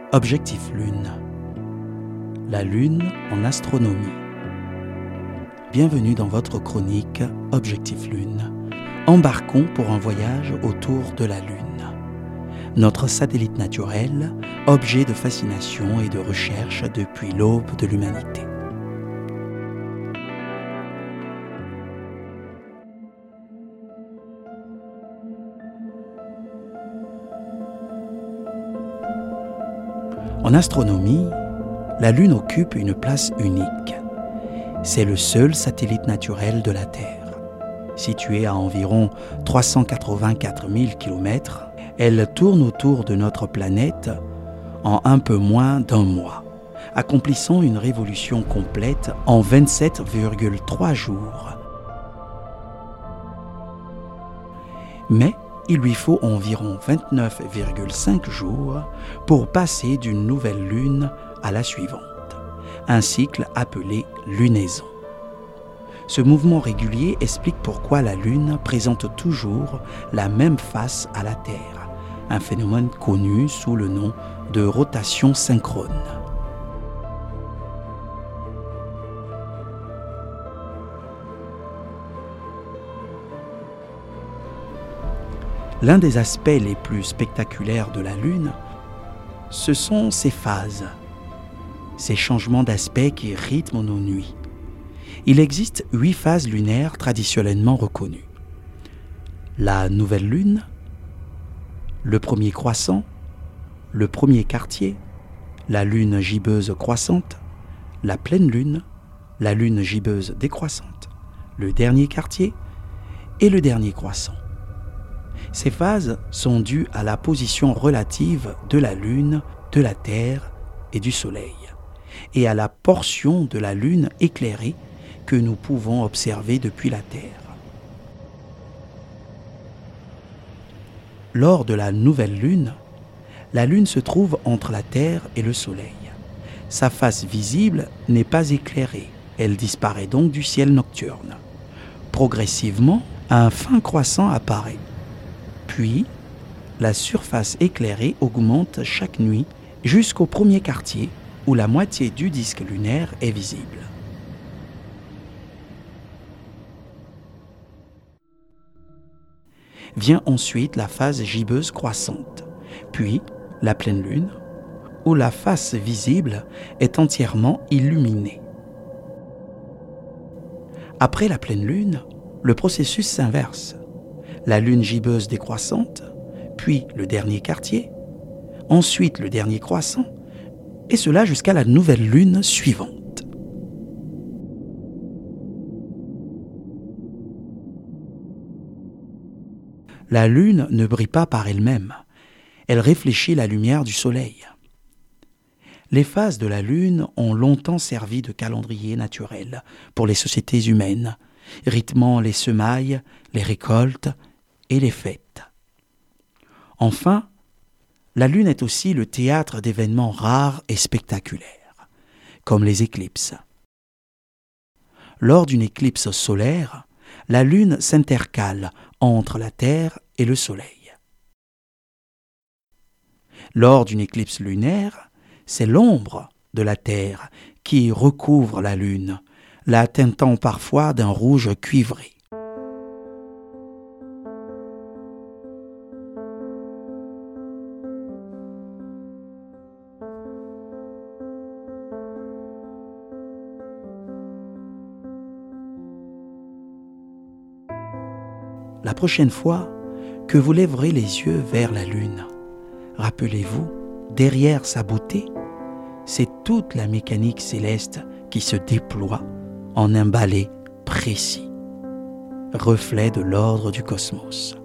Objectif Lune. La Lune en astronomie. Bienvenue dans votre chronique Objectif Lune. Embarquons pour un voyage autour de la Lune. Notre satellite naturel, objet de fascination et de recherche depuis l'aube de l'humanité. En astronomie, la Lune occupe une place unique. C'est le seul satellite naturel de la Terre. Située à environ 384 000 km, elle tourne autour de notre planète en un peu moins d'un mois, accomplissant une révolution complète en 27,3 jours. Mais il lui faut environ 29,5 jours pour passer d'une nouvelle lune à la suivante, un cycle appelé lunaison. Ce mouvement régulier explique pourquoi la Lune présente toujours la même face à la Terre, un phénomène connu sous le nom de rotation synchrone. L'un des aspects les plus spectaculaires de la Lune, ce sont ses phases, ces changements d'aspect qui rythment nos nuits. Il existe 8 phases lunaires traditionnellement reconnues. La nouvelle Lune, le premier croissant, le premier quartier, la Lune gibbeuse croissante, la pleine Lune, la Lune gibbeuse décroissante, le dernier quartier et le dernier croissant. Ces phases sont dues à la position relative de la Lune, de la Terre et du Soleil, et à la portion de la Lune éclairée que nous pouvons observer depuis la Terre. Lors de la nouvelle Lune, la Lune se trouve entre la Terre et le Soleil. Sa face visible n'est pas éclairée, elle disparaît donc du ciel nocturne. Progressivement, un fin croissant apparaît. Puis, la surface éclairée augmente chaque nuit jusqu'au premier quartier où la moitié du disque lunaire est visible. Vient ensuite la phase gibbeuse croissante, puis la pleine lune, où la face visible est entièrement illuminée. Après la pleine lune, le processus s'inverse. La lune gibbeuse décroissante, puis le dernier quartier, ensuite le dernier croissant, et cela jusqu'à la nouvelle lune suivante. La Lune ne brille pas par elle-même, elle réfléchit la lumière du Soleil. Les phases de la Lune ont longtemps servi de calendrier naturel pour les sociétés humaines, rythmant les semailles, les récoltes et les fêtes. Enfin, la Lune est aussi le théâtre d'événements rares et spectaculaires, comme les éclipses. Lors d'une éclipse solaire, la Lune s'intercale entre la Terre et le Soleil. Lors d'une éclipse lunaire, c'est l'ombre de la Terre qui recouvre la Lune, la teintant parfois d'un rouge cuivré. La prochaine fois que vous lèverez les yeux vers la Lune, rappelez-vous, derrière sa beauté, c'est toute la mécanique céleste qui se déploie en un ballet précis, reflet de l'ordre du cosmos.